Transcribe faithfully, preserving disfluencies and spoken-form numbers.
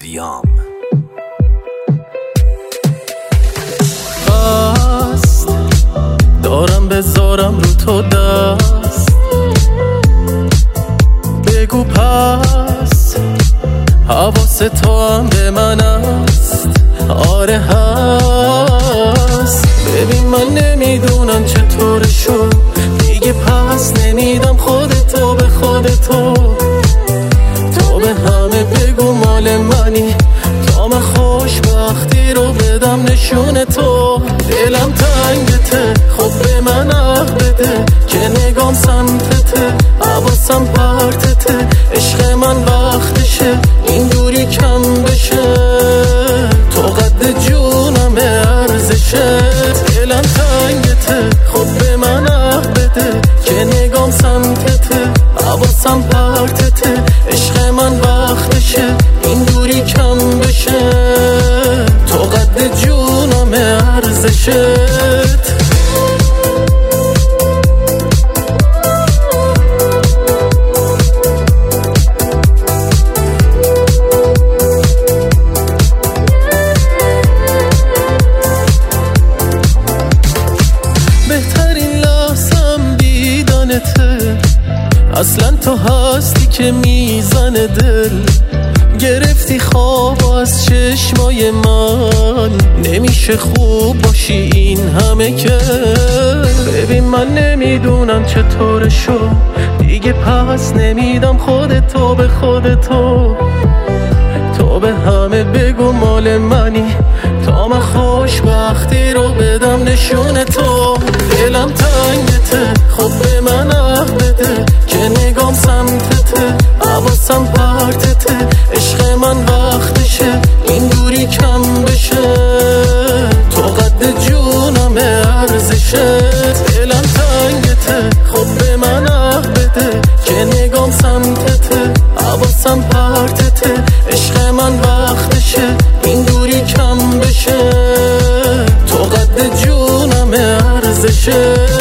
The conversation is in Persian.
ویام. قصد دارم بذارم رو تو دست، بگو پس حواس تو هم به من است. آره هست. ببین من نمیدونم چطور شد دیگه، پس نمیدم خودتو به خودتو. تو به همه بگو مال منی تا من خوشبختی رو بدم نشون تو. دلم تنگته خب به من عقل بده که نگام سمتته، حواسم پرتته. عشق من وقتشه این دوری کم بشه، تو قد جونم ارزشه. دلم تنگته خب به من عقل بده که نگام سمتته، حواسم پرتته. عشق من وقتشه این دوری کم بشه، تو قد جونم ارزشت. اصلا تو هستی که میزنه دل، گرفتی خواب از چشمای من. نمیشه خوب باشی این همه که. ببین من نمیدونم چطور شد دیگه، پس نمیدم خودتو به خودتو. تو به همه بگو مال منی تا من خوشبختی رو بدم نشون تو. دلم تنگته خب به من عقل بده که نگام سمتته، حواسم پرتته. عشق من وقتشه این دوری کم بشه، تو قد جونم ارزشه. دلم تنگته خب به من عقل بده که نگام سمتته، حواسم پرتته. عشق من وقتشه این دوری کم بشه، تو قد جونم ارزشه.